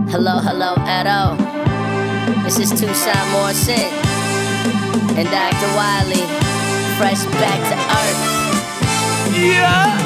Hello, hello, Edo. This is Tucson Morrison and Dr. Wiley, fresh back to earth. Yeah!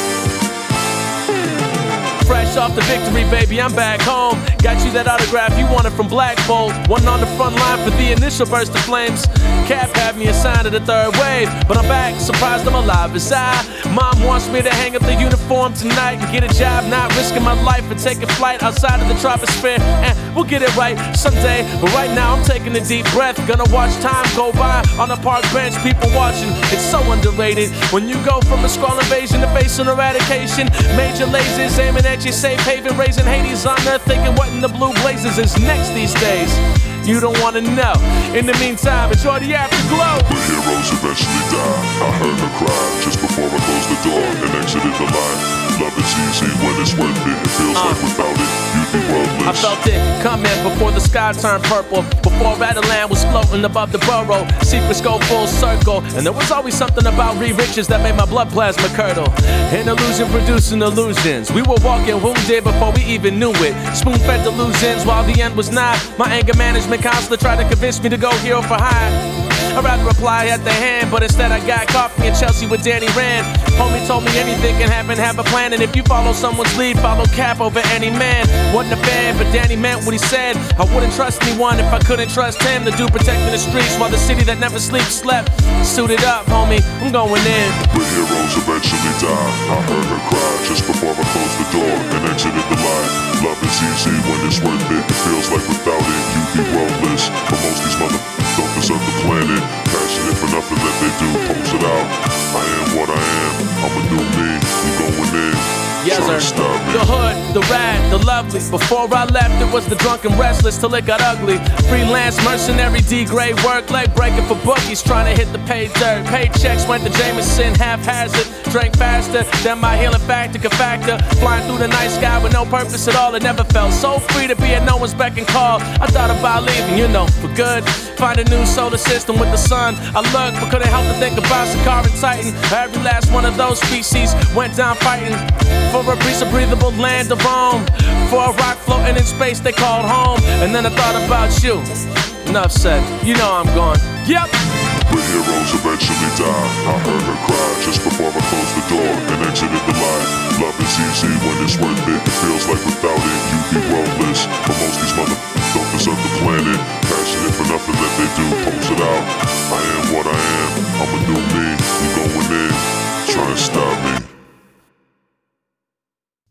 Fresh off the victory, baby, I'm back home. Got you that autograph you wanted from Black Bolt. One on the front line for the initial burst of flames. Cap had me assigned to the third wave, but I'm back, surprised I'm alive as Mom wants me to hang up the uniform tonight and get a job, not risking my life and taking flight outside of the troposphere. And we'll get it right someday, but right now I'm taking a deep breath. Gonna watch time go by on a park bench, people watching. It's so underrated when you go from a scroll invasion to facing eradication. Major lasers aiming at your safe haven, raising Hades on earth, thinking what in the blue blazes is next these days. You don't wanna know. In the meantime, enjoy the afterglow. But heroes eventually die. I heard her cry just before I closed the door and exited the line. Love is easy when it's worth it. It feels like without it, you'd be worthless. I felt it coming before the sky turned purple. Before Rattleland was floating above the borough. Secrets go full circle. And there was always something about re-riches that made my blood plasma curdle. An illusion producing illusions. We were walking wounded before we even knew it. Spoon-fed delusions while the end was nigh. My anger management counselor tried to convince me to go hero for hire. I'd rather reply at the hand, but instead I got coffee in Chelsea with Danny Rand. Homie told me anything can happen, have a plan. And if you follow someone's lead, follow Cap over any man. Wasn't a fan, but Danny meant what he said. I wouldn't trust anyone if I couldn't trust him. The dude protecting the streets while the city that never sleeps slept. Suited up, homie, I'm going in. But heroes eventually die. I heard her cry just before I closed the door and exited the line. Love is easy when it's worth it. It feels like without it, you'd be worthless. But most these motherfuckers don't deserve the planet. Passionate for nothing that they do, pose it out. I am what I am, I'm a new me, I'm going in. Yes, sir. The hood, the rad, the lovely. Before I left, it was the drunk and restless till it got ugly. Freelance mercenary, D-grade work, leg breaking for bookies, trying to hit the pay dirt. Paychecks went to Jameson, haphazard. Drank faster than my healing factor could factor. Flying through the night sky with no purpose at all. It never felt so free to be at no one's beck and call. I thought about leaving, you know, for good. Find a new solar system with the sun. I looked, but couldn't help to think about Sakaar and Titan. Every last one of those species went down fighting for a piece of breathable land of Rome. For a rock floating in space they called home. And then I thought about you. Enough said, you know I'm gone. Yep. But heroes eventually die. I heard her cry just before I closed the door and exited the line. Love is easy when it's worth it. It feels like without